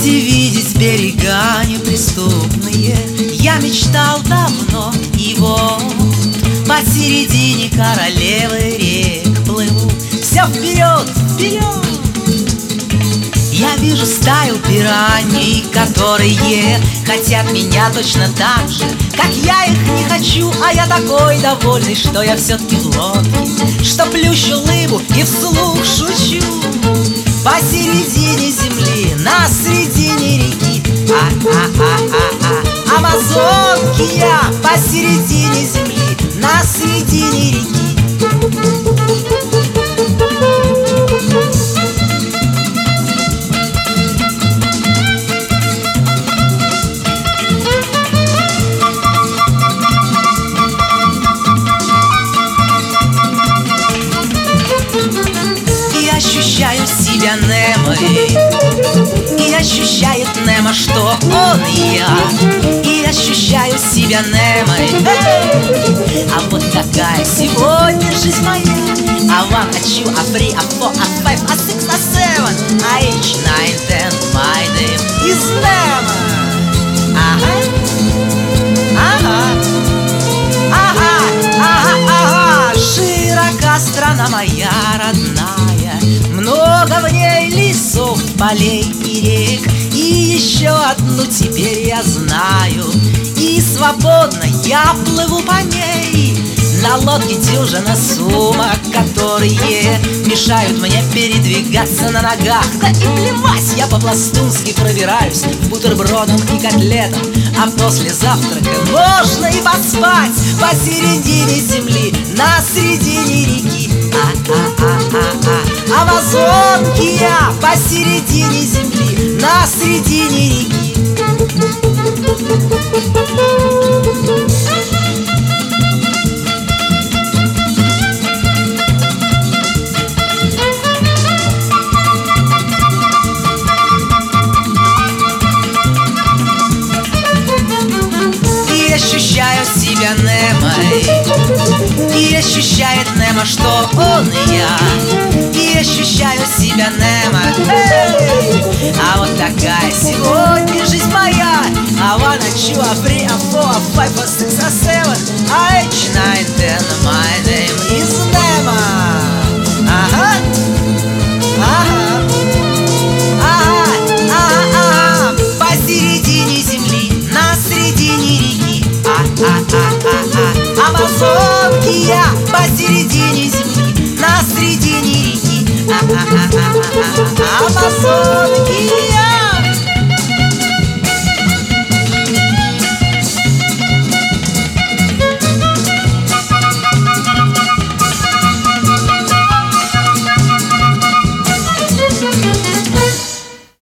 Видеть и видеть берега неприступные я мечтал давно, и вот посередине королевы рек плыву. Все вперед, вперед! Я вижу стаю пираний, которые хотят меня точно так же, как я их не хочу. А я такой довольный, что я все-таки в лодке, что плющу лыбу и вслух шучу. Посередине земли, на середине реки, Амазонки я, посередине земли, на середине реки. Ощущаю себя Немой, и ощущает Немо, что он и я. И ощущаю себя Немой. А вот какая сегодня жизнь моя. A one, a two, a three, a four, a five, a six, a seven, a eight, nine, 10. My name is Nemo. Ага, ага, ага, ага, ага. Широка страна моя родная, много в ней лесов, полей и рек. И еще одну теперь я знаю, и свободно я плыву по ней. На лодке дюжина сумок, которые мешают мне передвигаться на ногах. Да и плевать, я по-пластунски пробираюсь к бутербродам и котлетам. А после завтрака можно и поспать посередине земли, на середине реки. Амазонки я, посередине земли, на середине реки. Ощущаю себя Немой, и ощущает Немо, что он и я. И ощущаю себя Немой. А вот такая сегодня жизнь моя. A one, a two, a three, a four, a five, a six, a seven, a eight, nine, 10. My name is Nemo. Ага, ага, ага, ага, ага. Посередине земли, на середине реки. Амазонки я, посередине земли, на середине реки. Амазонки